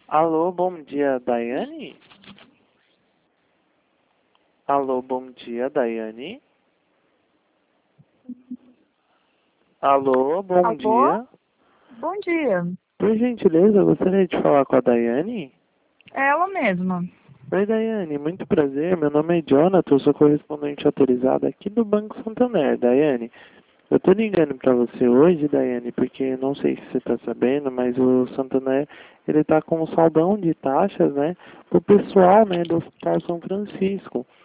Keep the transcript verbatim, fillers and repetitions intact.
Alô, bom dia, Daiane? Alô, bom dia, Daiane? Alô, bom Alô? dia. Bom dia. Por gentileza, eu gostaria de falar com a Daiane? É ela mesma. Oi, Daiane, muito prazer. Meu nome é Jonathan, eu sou correspondente autorizado aqui do Banco Santander. Daiane, eu tô ligando pra você hoje, Daiane, porque não sei se você tá sabendo, mas o Santander, ele tá com um saldão de taxas, né, pro pessoal, né, do Hospital São Francisco.